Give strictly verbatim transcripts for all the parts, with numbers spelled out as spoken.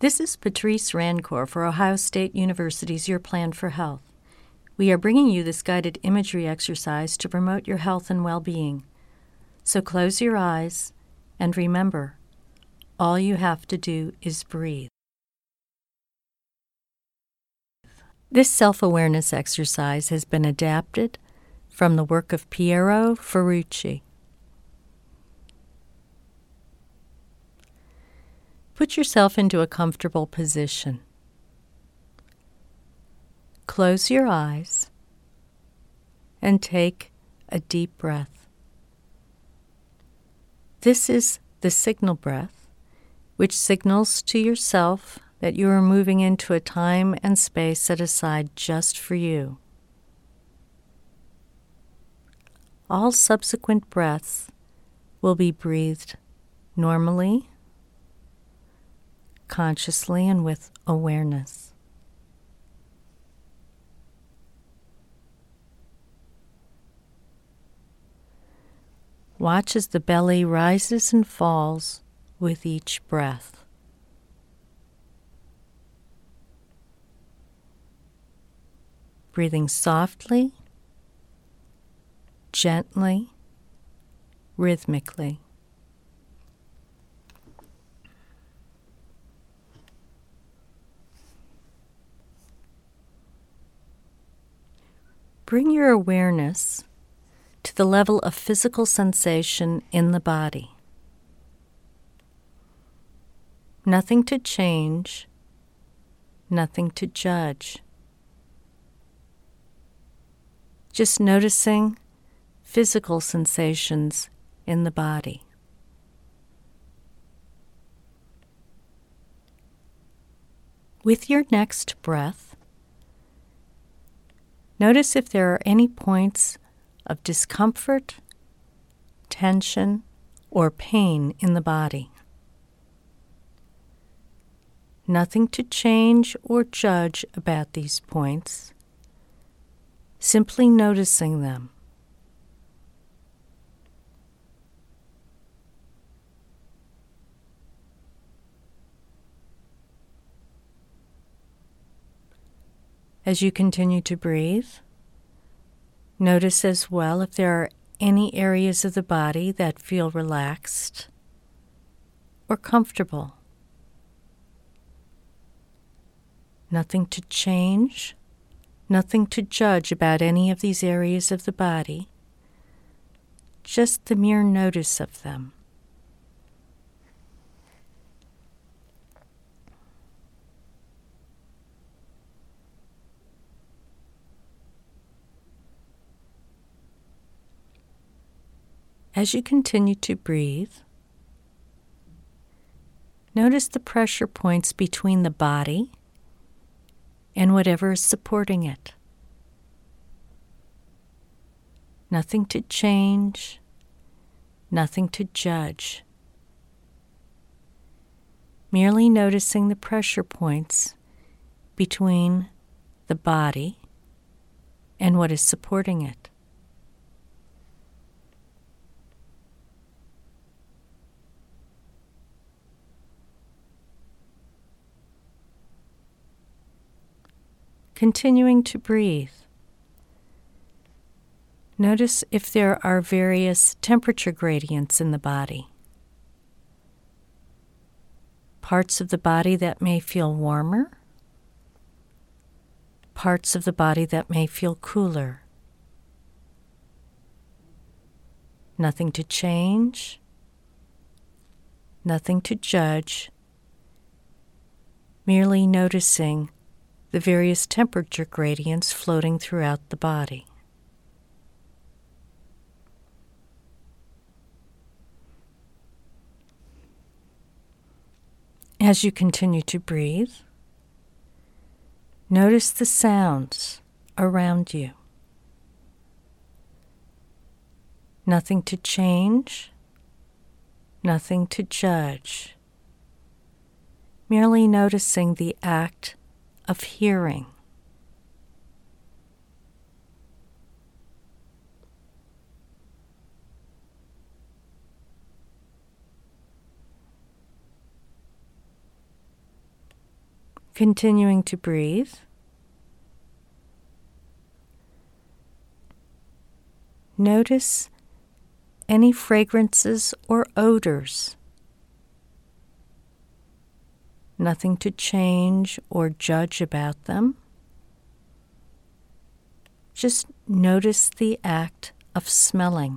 This is Patrice Rancourt for Ohio State University's Your Plan for Health. We are bringing you this guided imagery exercise to promote your health and well-being. So close your eyes and remember, all you have to do is breathe. This self-awareness exercise has been adapted from the work of Piero Ferrucci. Put yourself into a comfortable position. Close your eyes and take a deep breath. This is the signal breath, which signals to yourself that you are moving into a time and space set aside just for you. All subsequent breaths will be breathed normally, consciously, and with awareness. Watch as the belly rises and falls with each breath. Breathing softly, gently, rhythmically. Bring your awareness to the level of physical sensation in the body. Nothing to change, nothing to judge. Just noticing physical sensations in the body. With your next breath, notice if there are any points of discomfort, tension, or pain in the body. Nothing to change or judge about these points, simply noticing them. As you continue to breathe, notice as well if there are any areas of the body that feel relaxed or comfortable. Nothing to change, nothing to judge about any of these areas of the body, just the mere notice of them. As you continue to breathe, notice the pressure points between the body and whatever is supporting it. Nothing to change, nothing to judge. Merely noticing the pressure points between the body and what is supporting it. Continuing to breathe. Notice if there are various temperature gradients in the body. Parts of the body that may feel warmer, parts of the body that may feel cooler. Nothing to change, nothing to judge, merely noticing the various temperature gradients floating throughout the body. As you continue to breathe, notice the sounds around you. Nothing to change, nothing to judge, merely noticing the act of hearing. continuing to breathe, notice any fragrances or odors. Nothing to change or judge about them. Just notice the act of smelling.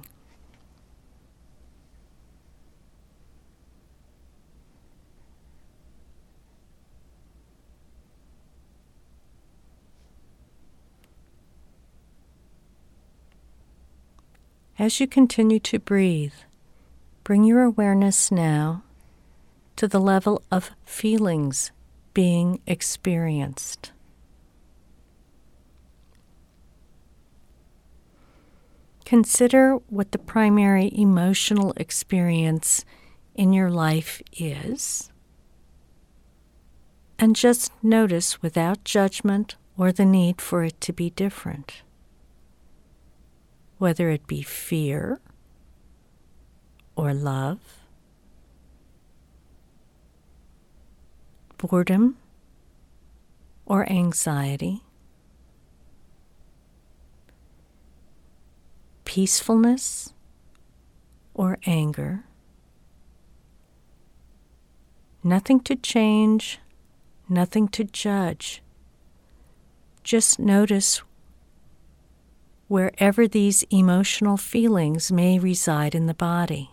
As you continue to breathe, bring your awareness now to the level of feelings being experienced. Consider what the primary emotional experience in your life is, and just notice without judgment or the need for it to be different. Whether it be fear or love, boredom or anxiety, peacefulness or anger. Nothing to change, nothing to judge. Just notice wherever these emotional feelings may reside in the body.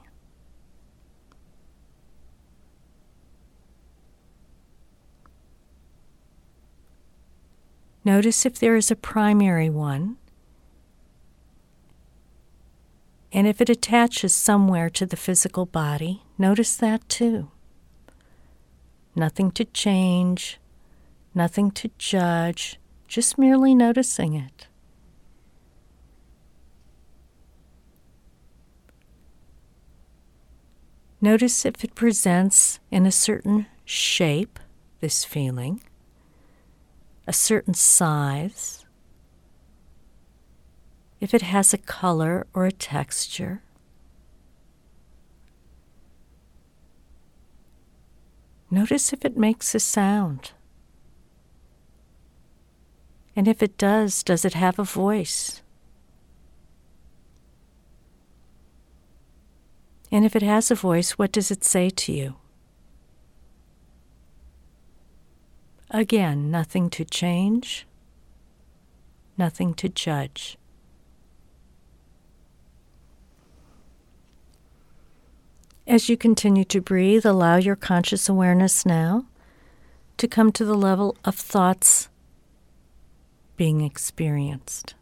Notice if there is a primary one, and if it attaches somewhere to the physical body, notice that too. Nothing to change, nothing to judge, just merely noticing it. Notice if it presents in a certain shape, this feeling, a certain size, if it has a color or a texture. Notice if it makes a sound. And if it does, does it have a voice? And if it has a voice, what does it say to you? Again, nothing to change, nothing to judge. As you continue to breathe, allow your conscious awareness now to come to the level of thoughts being experienced.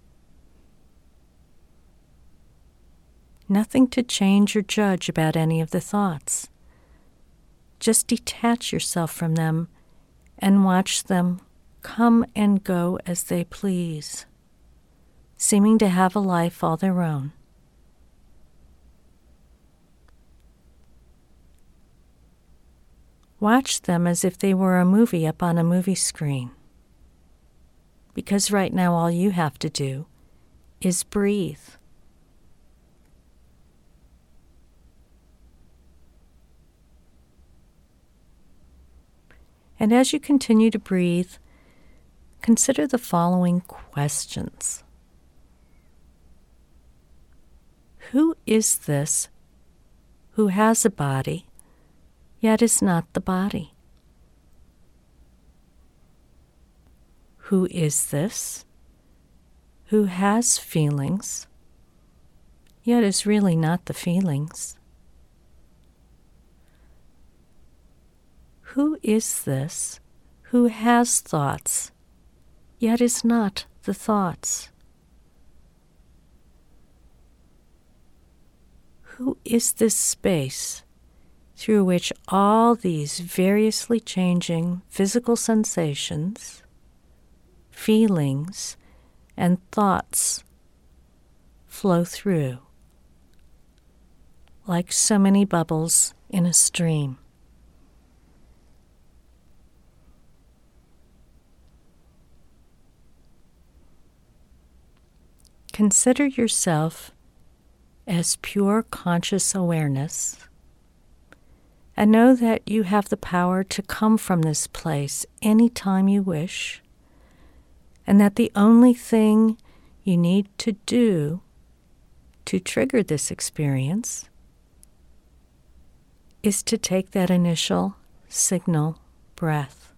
Nothing to change or judge about any of the thoughts. Just detach yourself from them and watch them come and go as they please, seeming to have a life all their own. Watch them as if they were a movie up on a movie screen. Because right now all you have to do is breathe. And as you continue to breathe, consider the following questions. Who is this who has a body, yet is not the body? Who is this who has feelings, yet is really not the feelings? Who is this who has thoughts, yet is not the thoughts? Who is this space through which all these variously changing physical sensations, feelings, and thoughts flow through, like so many bubbles in a stream? Consider yourself as pure conscious awareness, And know that you have the power to come from this place anytime you wish, and that the only thing you need to do to trigger this experience is to take that initial signal breath.